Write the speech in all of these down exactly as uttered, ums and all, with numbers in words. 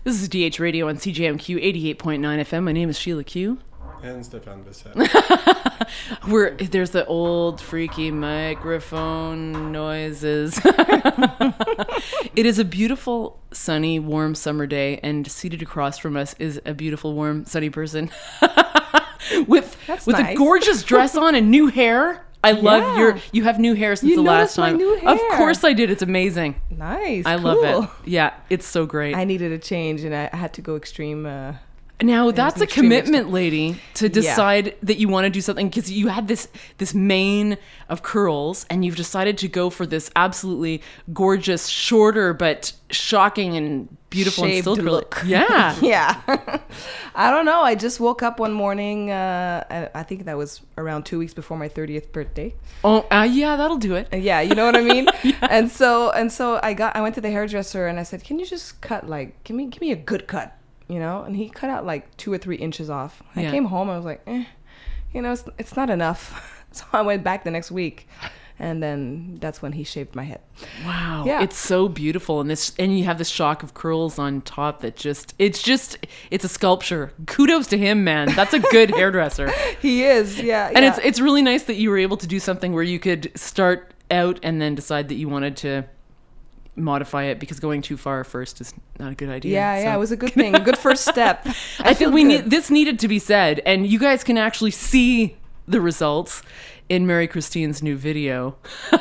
This is D H Radio on C J M Q eighty-eight point nine F M. My name is Sheila Q. And Stefan Bissett. We're, there's the old freaky microphone noises. It is a beautiful, sunny, warm summer day, and seated across from us is a beautiful, warm, sunny person with That's with nice. a gorgeous dress on and new hair. I love Yeah. your. You have new hair since You the last noticed my time. new Of hair. course I did. It's amazing. Nice. I cool. love it. Yeah, it's so great. I needed a change, and I I had to go extreme. Uh, Now that's an a extreme commitment, lady, to Yeah. decide that you want to do something, because you had this this mane of curls, and you've decided to go for this absolutely gorgeous, shorter but shocking and beautiful and Shaved still curly. look. Yeah, yeah. I don't know. I just woke up one morning. Uh, I, I think that was around two weeks before my thirtieth birthday. oh uh, yeah, that'll do it. Uh, Yeah, you know what I mean. And so and so I got. I went to the hairdresser and I said, "Can you just cut like give me give me a good cut?" You know, and he cut out like two or three inches off. I Yeah. came home. I was like, eh, you know, it's, it's not enough. So I went back the next week, and then that's when he shaved my head. Wow, Yeah. it's so beautiful, and this, and you have this shock of curls on top that just, it's just, it's a sculpture. Kudos to him, man. That's a good hairdresser. He is, yeah. And yeah. it's it's really nice that you were able to do something where you could start out and then decide that you wanted to modify it, because going too far first is not a good idea. yeah, So yeah. It was a good thing, a good first step. I, think feel we good. need this needed to be said, and you guys can actually see the results in Mary Christine's new video,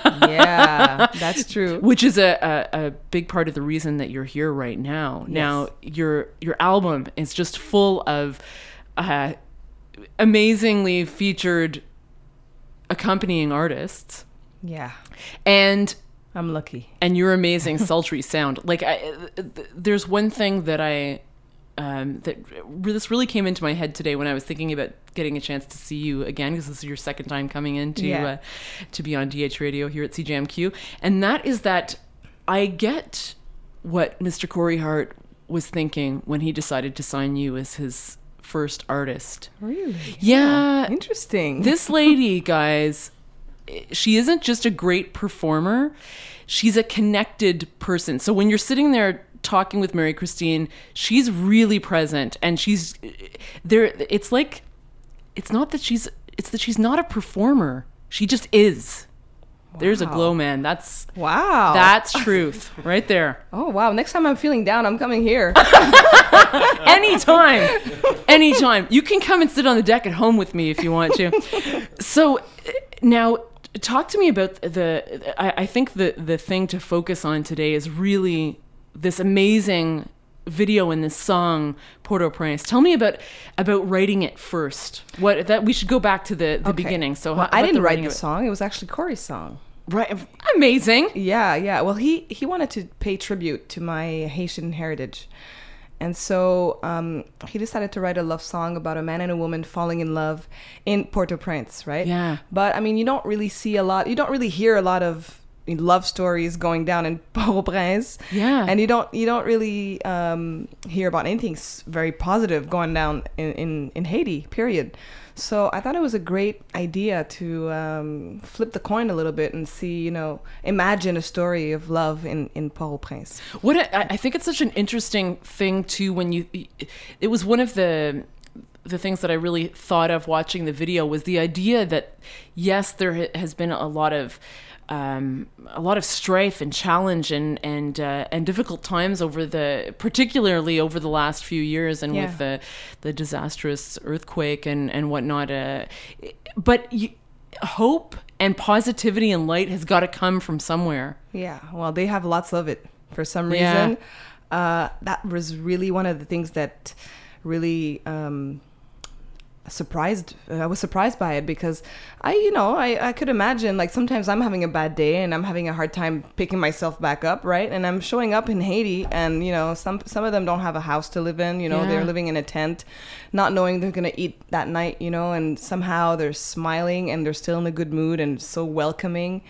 Yeah, that's true. which is a, a, a big part of the reason that you're here right now. Now, your your album is just full of uh, amazingly featured accompanying artists, Yeah, and I'm lucky. and your amazing sultry sound. Like, I, th- there's one thing that I um, that re- this really came into my head today when I was thinking about getting a chance to see you again, because this is your second time coming in to Yeah. uh, to be on D H Radio here at C J M Q, and that is that I get what Mister Corey Hart was thinking when he decided to sign you as his first artist. Really? Yeah, Interesting. this lady, guys, she isn't just a great performer, she's a connected person. So when you're sitting there talking with Mary Christine, she's really present, and she's there. It's like, it's not that she's, it's that she's not a performer. She just is. There's a Wow. glow, man. That's, Wow. that's truth right there. Oh wow! Next time I'm feeling down, I'm coming here. Anytime, anytime. You can come and sit on the deck at home with me if you want to. So now, talk to me about the. I, I think the the thing to focus on today is really this amazing video and this song, Port-au-Prince. Tell me about about writing it first. What that we should go back to the the Okay. beginning. So Well, how- I about didn't the write writing the of it. song. It was actually Corey's song. Right, amazing. Yeah, yeah. Well, he he wanted to pay tribute to my Haitian heritage, and so um, he decided to write a love song about a man and a woman falling in love in Port-au-Prince, right? Yeah. But I mean, you don't really see a lot. You don't really hear a lot of love stories going down in Port-au-Prince. Yeah. And you don't you don't really um, hear about anything s- very positive going down in, in, in Haiti, period. So I thought it was a great idea to um, flip the coin a little bit and see, you know, imagine a story of love in, in Port-au-Prince. What a, I think it's such an interesting thing too. When you, it was one of the the things that I really thought of watching the video was the idea that yes, there ha- has been a lot of um, a lot of strife and challenge and and uh, and difficult times over the, particularly over the last few years, and Yeah. with the the disastrous earthquake and and whatnot. Uh, but you, hope and positivity and light has got to come from somewhere. Yeah, well, they have lots of it for some Yeah. reason. Uh, that was really one of the things that really um, surprised. I was surprised by it because I, you know, I, I could imagine like sometimes I'm having a bad day and I'm having a hard time picking myself back up, right? And I'm showing up in Haiti, and you know, some some of them don't have a house to live in. You know, Yeah. they're living in a tent, not knowing they're gonna eat that night. You know, and somehow they're smiling and they're still in a good mood and so welcoming.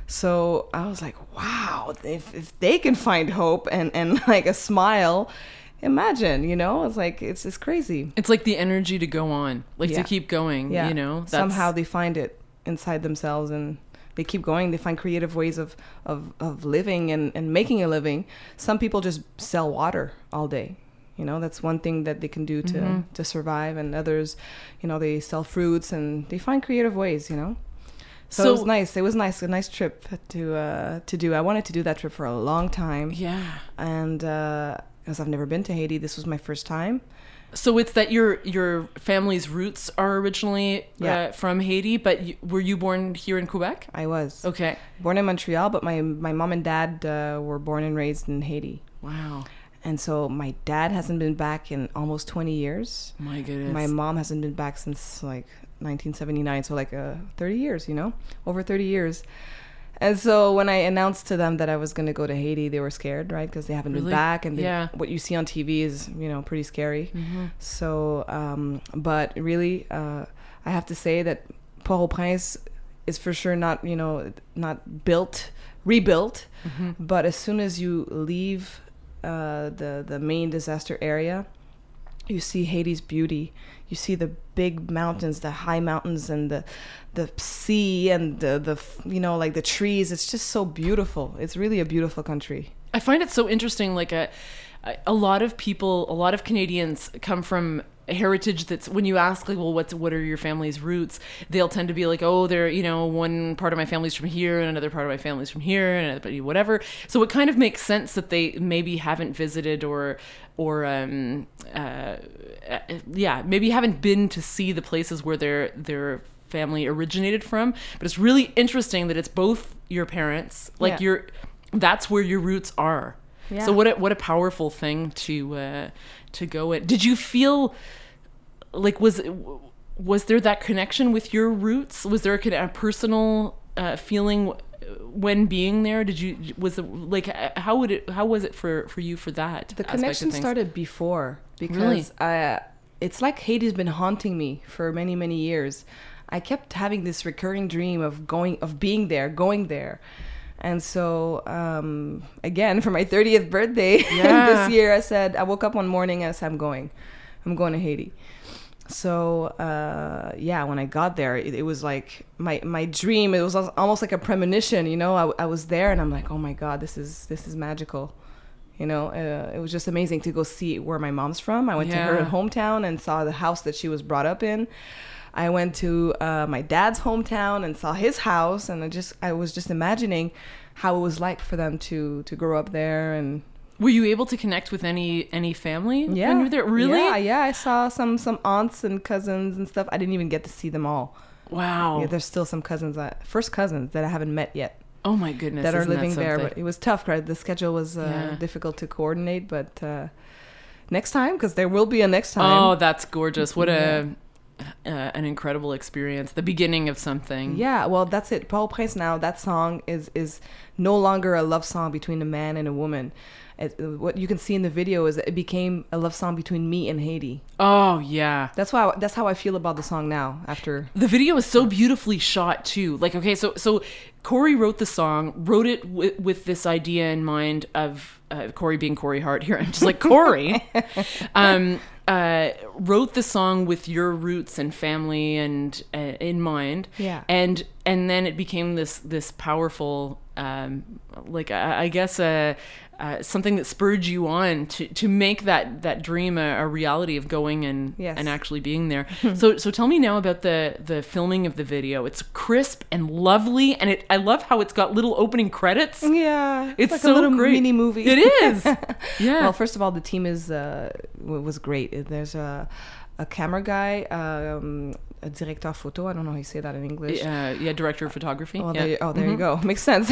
So I was like, wow, if, if they can find hope and, and like a smile, imagine, you know, it's like, it's it's crazy. It's like the energy to go on, like Yeah. to keep going, Yeah. you know? That's, Somehow they find it inside themselves and they keep going. They find creative ways of, of, of living and, and making a living. Some people just sell water all day. You know, that's one thing that they can do to, Mm-hmm. to survive. And others, you know, they sell fruits and they find creative ways, you know. So, So- it was nice. It was nice, a nice trip to uh, to do. I wanted to do that trip for a long time. Yeah. And uh, because I've never been to Haiti, this was my first time. So it's that your your family's roots are originally Yeah. uh, from Haiti, but you, were you born here in Quebec? I was Okay. born in Montreal, but my, my mom and dad uh, were born and raised in Haiti. Wow. And so my dad hasn't been back in almost twenty years. My goodness. My mom hasn't been back since like nineteen seventy-nine, so like uh, thirty years, you know, over thirty years. And so when I announced to them that I was going to go to Haiti, they were scared, right? Because they haven't Really? been back, and they, Yeah. what you see on T V is, you know, pretty scary. Mm-hmm. So, um, but really, uh, I have to say that Port-au-Prince is for sure not, you know, not built, rebuilt. Mm-hmm. But as soon as you leave uh, the the main disaster area, you see Haiti's beauty. You see the big mountains, the high mountains, and the the sea, and the the you know like the trees. It's just so beautiful. It's really a beautiful country. I find it so interesting. Like a, a lot of people, a lot of Canadians come from a heritage that's, when you ask like, well, what's what are your family's roots? They'll tend to be like, oh, they're, you know, one part of my family's from here and another part of my family's from here and another, whatever. So it kind of makes sense that they maybe haven't visited or or um uh yeah maybe haven't been to see the places where their their family originated from. But it's really interesting that it's both your parents, like Yeah. your that's where your roots are. Yeah. So what a, what a powerful thing to uh, to go at. Did you feel like was was there that connection with your roots? Was there a, con- a personal uh, feeling when being there? Did you was it like how would it how was it for, for you for that? The aspect of connection things? started before because Really? uh, it's like Haiti's been haunting me for many many years. I kept having this recurring dream of going of being there, going there. And so, um, again, for my thirtieth birthday Yeah. this year, I said, I woke up one morning and I said, I'm going. I'm going to Haiti. So, uh, yeah, when I got there, it, it was like my, my dream. It was al- almost like a premonition, you know. I, I was there and I'm like, oh my God, this is this is magical. You know, uh, it was just amazing to go see where my mom's from. I went Yeah. to her hometown and saw the house that she was brought up in. I went to uh, my dad's hometown and saw his house, and I just I was just imagining how it was like for them to to grow up there. And Were you able to connect with any any family yeah, when you were there? Really? Yeah, yeah. I saw some some aunts and cousins and stuff. I didn't even get to see them all. Wow. Yeah, there's still some cousins, that, first cousins that I haven't met yet, Oh my goodness. that are isn't living there. something? But it was tough, right? The schedule was uh, Yeah. difficult to coordinate. But uh, next time, because there will be a next time. Oh, that's gorgeous. What Yeah. a uh, an incredible experience. The beginning of something. Yeah, well, that's it. Port-au-Prince now, that song is is no longer a love song between a man and a woman. It, what you can see in the video is that it became a love song between me and Haiti. Oh, yeah. That's why. That's how I feel about the song now. After The video is so beautifully shot too. Like, okay, so so Corey wrote the song, wrote it w- with this idea in mind of uh, Corey being Corey Hart. Here, I'm just like Corey. um, uh, wrote the song with your roots and family and uh, in mind. Yeah. And and then it became this this powerful, um, like I, I guess uh, uh, something that spurred you on to, to make that that dream a, a reality of going and Yes. and actually being there. so so tell me now about the the filming of the video. It's crisp and lovely, and it I love how it's got little opening credits. yeah, It's like so a little great. mini movie. It is. Yeah. Well, first of all, the team is uh, w- was great. There's a a camera guy, um, a directeur photo. I don't know how you say that in English. uh, yeah, director of photography. Oh, yeah. there, you, oh, there Mhm. you go. Makes sense.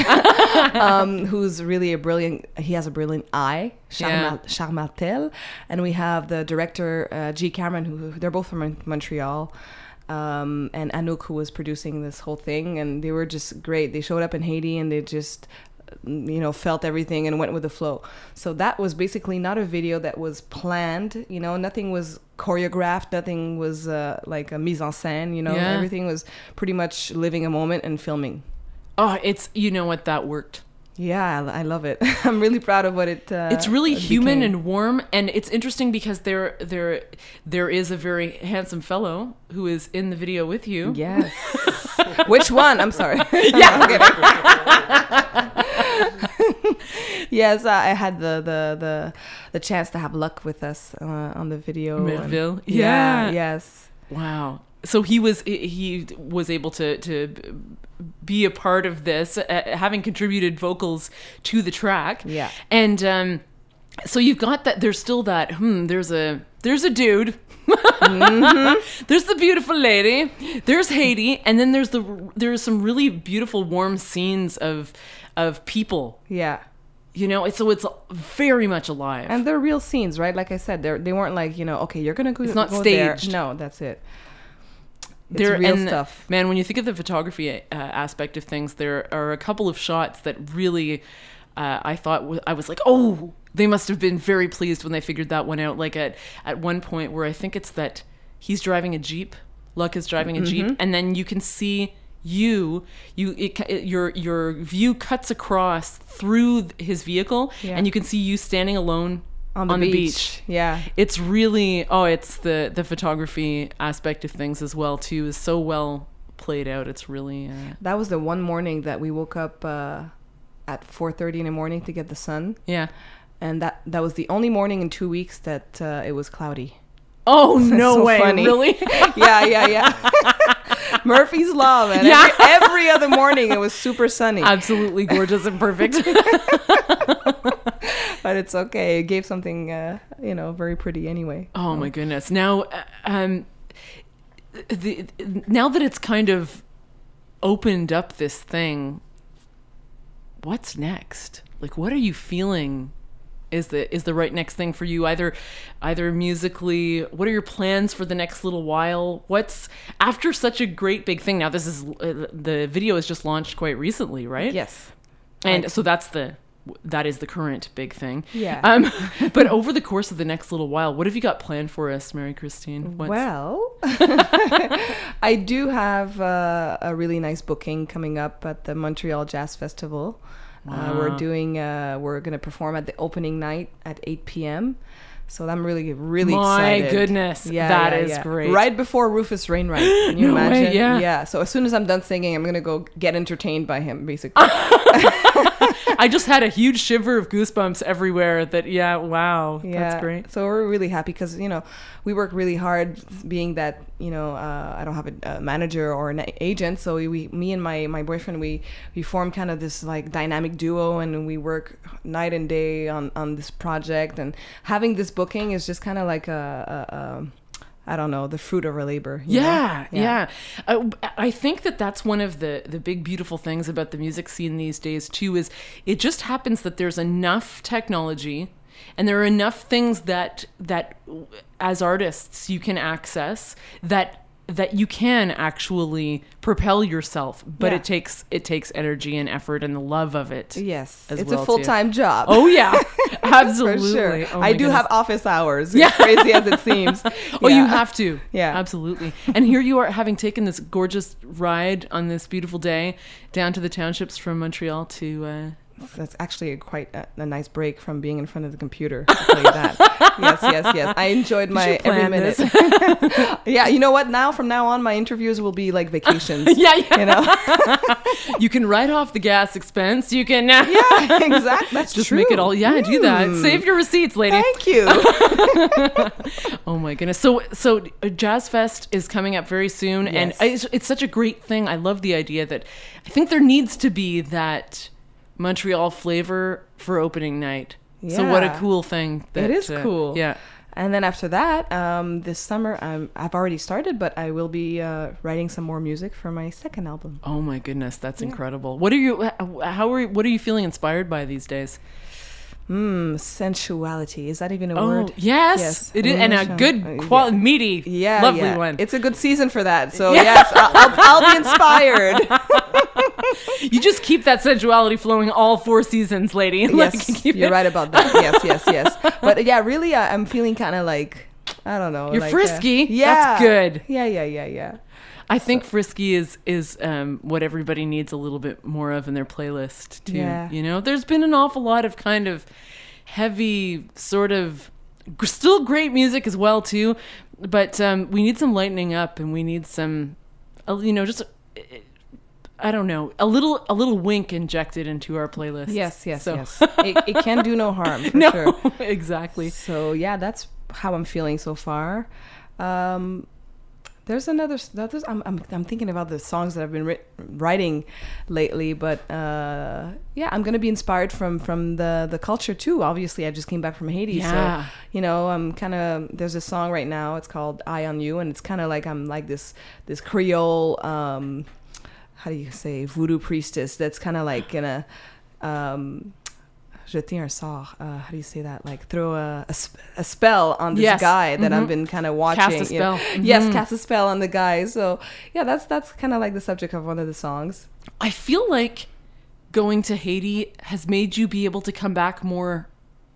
um, who's really a brilliant, he has a brilliant eye, Charma, Charmartel. And we have the director, uh, G. Cameron, who, they're both from Mon- Montreal. Um, and Anouk, who was producing this whole thing. And they were just great. They showed up in Haiti and they just, you know, felt everything and went with the flow. So that was basically not a video that was planned, you know, nothing was choreographed, nothing was uh, like a mise en scène, you know, Yeah. everything was pretty much living a moment and filming. Oh, it's you know what that worked. Yeah, I, I love it. I'm really proud of what it. Uh, It's really it human became. and warm, and it's interesting because there there there is a very handsome fellow who is in the video with you. Yes. Which one? I'm sorry. Yeah. Yes, uh, I had the, the the the chance to have Luck with us uh, on the video. Melville. Yeah. Yeah. Yes. Wow. So he was he was able to to be a part of this, uh, having contributed vocals to the track. Yeah. And um, so you've got that. There's still that. Hmm. There's a there's a dude. Mm-hmm. There's the beautiful lady. There's Haiti, and then there's the there's some really beautiful warm scenes of of people. Yeah. You know, it's so it's very much alive. And they're real scenes, right? Like I said, they they weren't like, you know, okay, you're gonna go. It's not go staged. There. No, that's it. It's There, real and, stuff. Man, when you think of the photography uh, aspect of things, there are a couple of shots that really, uh, I thought, w- I was like, oh, they must have been very pleased when they figured that one out. Like at, at one point where I think it's that he's driving a Jeep, Luck is driving a Mm-hmm. Jeep, and then you can see you, you, it, it, your, your view cuts across through his vehicle, Yeah. and you can see you standing alone on the, on the beach. beach. Yeah. It's really, oh, it's the, the photography aspect of things as well, too, is so well played out. It's really... Uh, That was the one morning that we woke up uh, at four thirty in the morning to get the sun. yeah. And that, that was the only morning in two weeks that uh, it was cloudy. Oh, no So way. funny. Really? Yeah, yeah, yeah. Murphy's Law, man. Yeah. Every, every other morning it was super sunny. Absolutely gorgeous and perfect. But it's okay. It gave something, uh, you know, very pretty anyway. Oh, my goodness. Now, uh, um, the, now that it's kind of opened up this thing, what's next? Like, what are you feeling is the is the right next thing for you? Either either musically, what are your plans for the next little while? What's after such a great big thing? Now, this is uh, the video is just launched quite recently, right? Yes. And Right. so that's the that is the current big thing. Yeah. Um, but over the course of the next little while, what have you got planned for us, Mary Christine? What's- Well, I do have uh, a really nice booking coming up at the Montreal Jazz Festival. Uh, we're Wow. doing. Uh, we're going to perform at the opening night at eight p.m. So I'm really, really My excited. goodness, that is great. Right before Rufus Wainwright. Can you No way, imagine? yeah. Yeah. So as soon as I'm done singing, I'm going to go get entertained by him, basically. I just had a huge shiver of goosebumps everywhere. That yeah, wow, Yeah, that's great. So we're really happy because, you know, we work really hard being that, you know, uh, I don't have a, a manager or an a- agent. So we, we, me and my, my boyfriend, we, we form kind of this like dynamic duo and we work night and day on, on this project. And having this booking is just kind of like a, a, a I don't know, the fruit of our labor. you know? Yeah, yeah. Uh, I think that that's one of the, the big beautiful things about the music scene these days too, is it just happens that there's enough technology and there are enough things that that as artists you can access that that you can actually propel yourself, but Yeah. it takes it takes energy and effort and the love of it. Yes, as it's well, a too. full-time job. Oh yeah, For absolutely. sure. Oh, my I do goodness. have office hours. Yeah. As crazy as it seems. Oh, Yeah. you have to. Yeah. Absolutely. And here you are having taken this gorgeous ride on this beautiful day down to the townships from Montreal to... Uh... That's actually a quite a, a nice break from being in front of the computer. I'll tell you that. Yes, yes, yes. I enjoyed my should every plan minute. this. Yeah, you know what? Now, from now on, my interviews will be like vacations. Yeah, yeah. You know? You can write off the gas expense. You can... Uh... Yeah, exactly. That's Just true. make it all... Yeah, do that. Mm. Save your receipts, lady. Thank you. Oh my goodness. So so uh, Jazz Fest is coming up very soon, and Yes. I, it's, it's such a great thing. I love the idea that I think there needs to be that Montreal flavor for opening night. So what a Yeah. cool thing. That, It is uh, cool. Yeah. And then after that, um, this summer, um, I've already started, but I will be uh, writing some more music for my second album. Oh my goodness, that's incredible. What are you? How are? What are you feeling inspired by these days? Hmm, sensuality. Is that even a Oh word? yes, Yes. it is, and a Uh, good, yeah. qual- meaty, Yeah, lovely yeah. one. It's a good season for that. So Yeah. yes, I'll, I'll, I'll be inspired. You just keep that sensuality flowing all four seasons, lady. Like, Yes, keep you're it- right about that. Yes, yes, yes. But yeah, really, uh, I'm feeling kind of like, I don't know. You're like, uh, frisky. yeah. That's good. Yeah, yeah, yeah, yeah. I think frisky is is um, what everybody needs a little bit more of in their playlist too. Yeah. You know, there's been an awful lot of kind of heavy, sort of g- still great music as well too, but um, we need some lightening up, and we need some, uh, you know, just uh, I don't know, a little a little wink injected into our playlist. Yes, yes, So- yes. It, it can do no harm, for no, sure. exactly. So yeah, that's how I'm feeling so far. Um, there's another. There's, I'm, I'm I'm thinking about the songs that I've been ri- writing lately, but uh, yeah, I'm gonna be inspired from from the the culture too. Obviously, I just came back from Haiti, Yeah. so you know, I'm kind of. There's a song right now. It's called "Eye on You," and it's kind of like I'm like this this Creole. Um, how do you say voodoo priestess? That's kind of like gonna. Um, jeter un sort. Uh, how do you say that? Like throw a, a, sp- a spell on this Yes. guy that Mhm. I've been kind of watching. Cast a you know. spell. Mhm. Yes, cast a spell on the guy. So yeah, that's that's kind of like the subject of one of the songs. I feel like going to Haiti has made you be able to come back more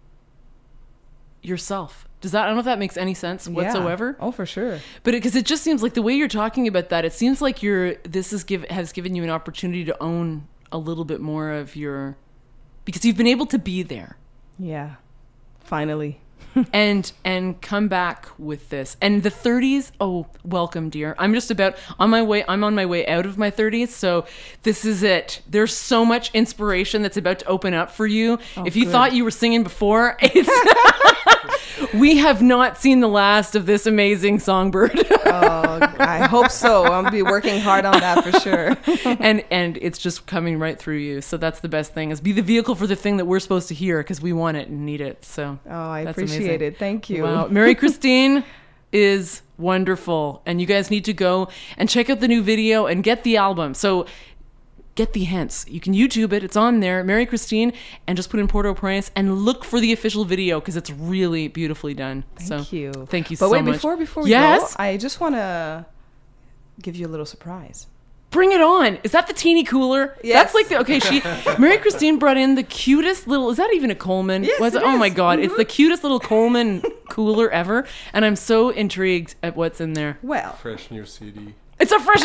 yourself. Does that? I don't know if that makes any sense whatsoever. Yeah. Oh, for sure. But because it, it just seems like the way you're talking about that, it seems like you're this is give has given you an opportunity to own a little bit more of your, because you've been able to be there. Yeah. Finally. and and come back with this. And the thirties, oh, welcome, dear. I'm just about on my way. I'm on my way out of my thirties, so this is it. There's so much inspiration that's about to open up for you. Oh, if you good. thought you were singing before, it's we have not seen the last of this amazing songbird. Oh, I hope so. I'll be working hard on that for sure. and and it's just coming right through you. So that's the best thing, is be the vehicle for the thing that we're supposed to hear, because we want it and need it. So Oh, I that's appreciate amazing. it. Thank you. Wow. Mary Christine is wonderful. And you guys need to go and check out the new video and get the album. So get the hints. You can YouTube it. It's on there, Mary Christine, and just put in Port-au-Prince and look for the official video, because it's really beautifully done. Thank so, you. Thank you but so wait, much. before before we yes? go, I just want to give you a little surprise. Bring it on. Is that the teeny cooler? Yes. That's like the, okay, she, Mary Christine brought in the cutest little, is that even a Coleman? Yes, Was it Oh is. my God. Mhm. It's the cutest little Coleman cooler ever. And I'm so intrigued at what's in there. Well, Fresh new C D. It's a fresh,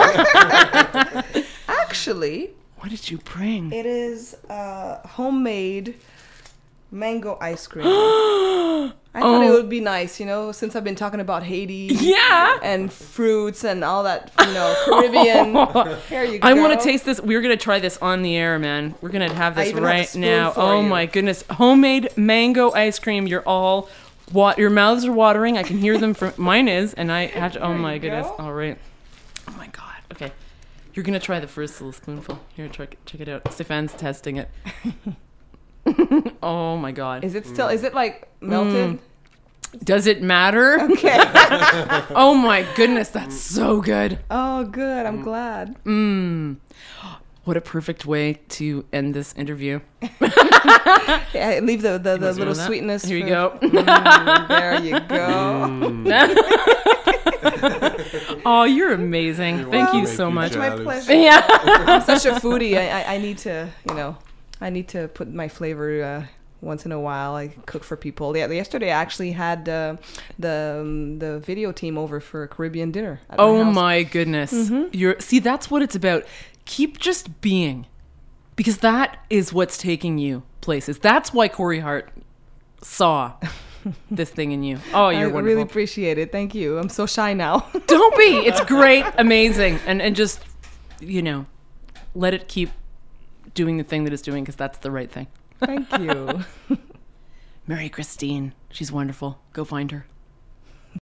yeah. actually, What did you bring? it is uh, homemade mango ice cream. I thought Oh. it would be nice, you know, since I've been talking about Haiti Yeah. and fruits and all that, you know, Caribbean. Here you go. I want to taste this. We're going to try this on the air, man. We're going to have I this even have a right spoon now. for Oh you. my goodness. Homemade mango ice cream. You're all, wa- your mouths are watering. I can hear them from, mine is, and I have to, oh There my you goodness. go. All right. Oh my God. Okay. You're going to try the first little spoonful. Here, try, check it out. Stefan's testing it. Oh my God. Is it still, is it like melted? Does it matter? Okay. Oh my goodness. That's so good. Oh, good. I'm glad. Mmm. What a perfect way to end this interview. Yeah, leave the, the, the want some little of that? sweetness. Here you for- go. Mm, there you go. Oh, you're amazing. You're Thank welcome. you Make so you much. My jealous. pleasure. Yeah. I'm such a foodie. I, I, I need to, you know, I need to put my flavor uh, once in a while. I cook for people. Yeah, yesterday I actually had uh, the um, the video team over for a Caribbean dinner. At Oh house. my goodness. You're see, that's what it's about. Keep just being. Because that is what's taking you places. That's why Corey Hart saw this thing in you. Oh, I you're wonderful. really appreciate it. Thank you. I'm so shy now. Don't be. It's great, amazing. And and just, you know, let it keep doing the thing that it's doing, because that's the right thing. Thank you. Mary Christine. She's wonderful. Go find her.